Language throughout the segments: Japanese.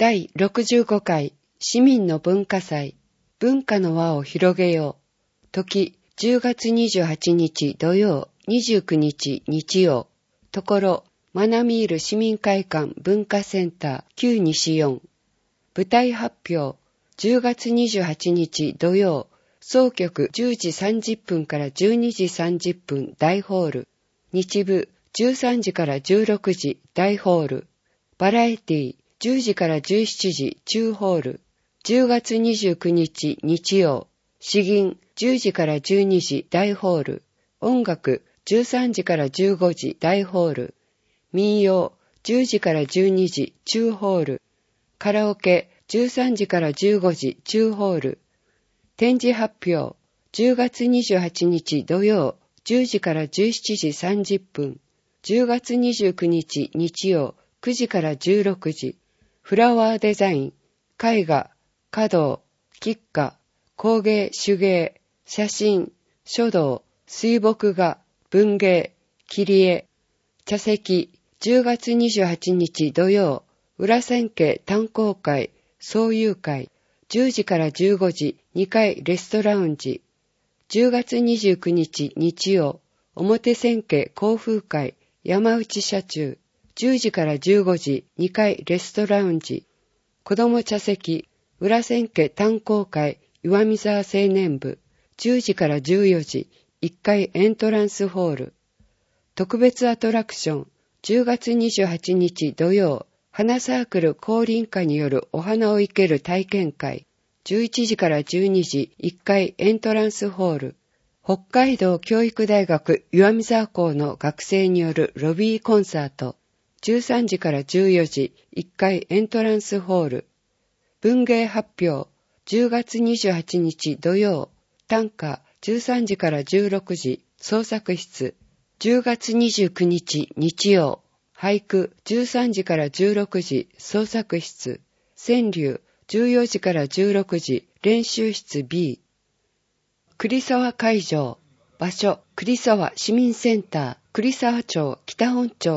第65回市民の文化祭、文化の輪を広げよう。時、10月28日土曜、29日日曜。ところ、マナミール市民会館文化センター旧西4。舞台発表、10月28日土曜、総局10時30分から12時30分大ホール。日部13時から16時大ホール。バラエティ10時から17時中ホール。10月29日日曜。詩吟10時から12時大ホール。音楽13時から15時大ホール。民謡10時から12時中ホール。カラオケ13時から15時中ホール。展示発表10月28日土曜10時から17時30分。10月29日日曜9時から16時。フラワーデザイン、絵画、華道、吉花、工芸手芸、写真、書道、水墨画、文芸、切り絵、茶席、10月28日土曜、裏千家炭鉱会、総友会、10時から15時、2階レストラウンジ、10月29日日曜、表千家交風会、山内社中、10時から15時、2階レストラウンジ、子ども茶席、裏千家炭鉱会、岩見沢青年部、10時から14時、1階エントランスホール、特別アトラクション、10月28日土曜、花サークル降臨歌によるお花を生ける体験会、11時から12時、1階エントランスホール、北海道教育大学岩見沢校の学生によるロビーコンサート、13時から14時、1階エントランスホール。文芸発表、10月28日土曜、短歌、13時から16時、創作室。10月29日日曜、俳句、13時から16時、創作室。川柳、14時から16時、練習室 B。栗沢会場。場所、栗沢市民センター、栗沢町北本町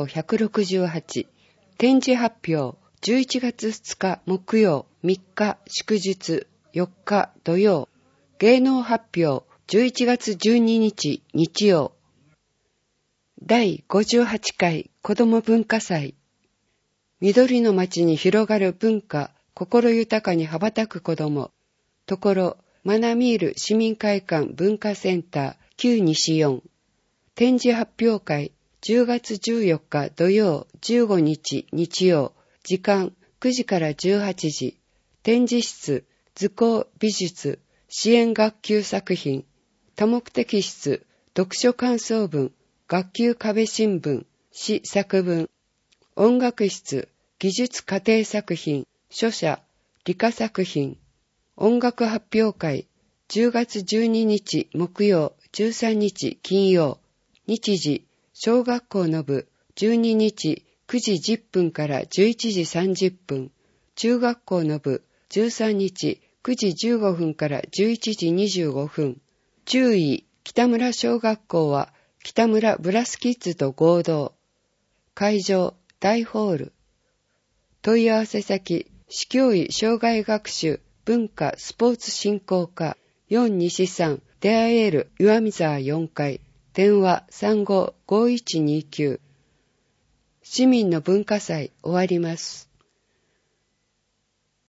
168。展示発表、11月2日木曜、3日祝日、4日土曜。芸能発表、11月12日日曜。第58回子ども文化祭。緑の街に広がる文化、心豊かに羽ばたく子ども。ところ、マナミール市民会館文化センター、旧西4。展示発表会、10月14日土曜、15日日曜。時間、9時から18時。展示室、図工美術、支援学級作品。多目的室、読書感想文、学級壁新聞、詩作文。音楽室、技術家庭作品、書写、理科作品。音楽発表会、10月12日木曜、13日金曜。日時、小学校の部、12日9時10分から11時30分。中学校の部、13日9時15分から11時25分。注意、北村小学校は北村ブラスキッズと合同。会場、大ホール。問い合わせ先、市教委障害学習文化スポーツ振興課4西3出会える岩見沢4階。電話355129。市民の文化祭終わります。